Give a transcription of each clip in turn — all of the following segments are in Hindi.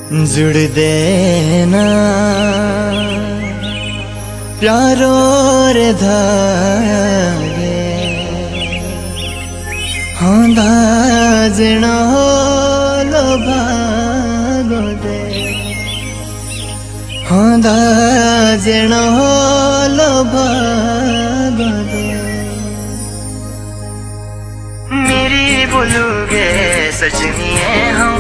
जुड़ देना प्यारो रे धागे हाँ दाजना लो भागो दे हाँ दाजना लो भागो दे मेरी बोलोगे सजनी है हम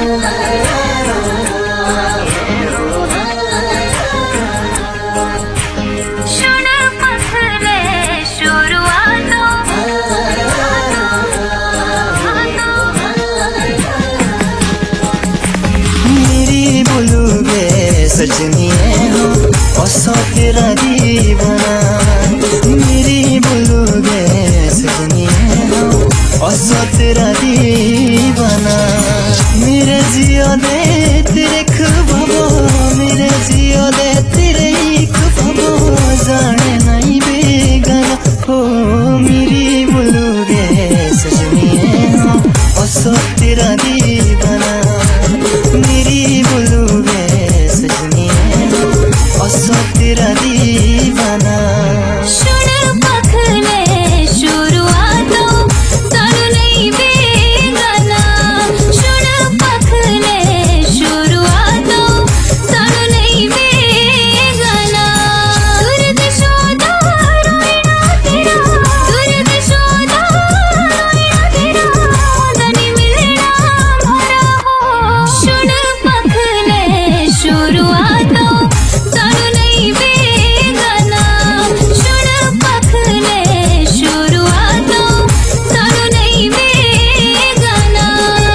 सजनी है हो औसो तेरा दीवाना मेरी बोलोगे सजनी है हो औसो तेरा दीवाना मेरे जियो दे तेरे ख्वाबो मेरे जियो दे तेरे ख्वाबो जाने नहीं बेगाना हो मेरी बोलोगे सजनी है हो औसो तेरा दीवाना मेरी बोलोगे सजनी है औसो तेरा दीवाना शुण पखले शुरुआतो तानु नहीं बेगाना शुण पखले शुरुआतो तानु नहीं बेगाना दूर दिशोदा रोइना तेरा दूर दिशोदा रोइना तेरा दनी मिलना भरा हो शुण पखले शुरुआतो तानु नहीं बेगाना शुण पखले शुरुआतो तानु नहीं बेगाना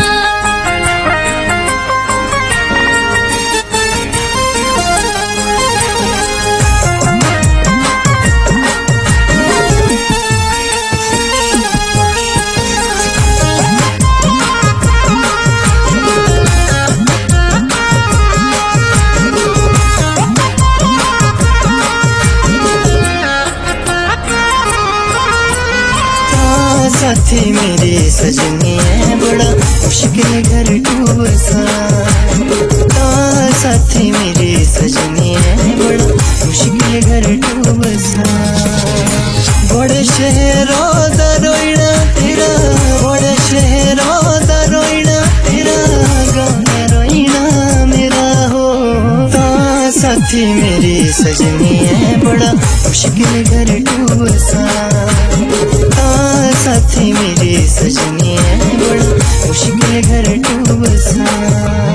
साथी मेरी सजनी है बड़ा मुश्किल घर टूब सा साथी मेरी सजनी है बड़ा मुश्किल घर टूब सा बड़े शहरों दा रोइना तेरा बड़े शहरों दा रोइना तेरा गाँव में रोइना मेरा हो साथी मेरी सजनी है बड़ा मुश्किल घर टूब सा साथी मेरी सजनी है बड़ा मुश्किल घर टूब सा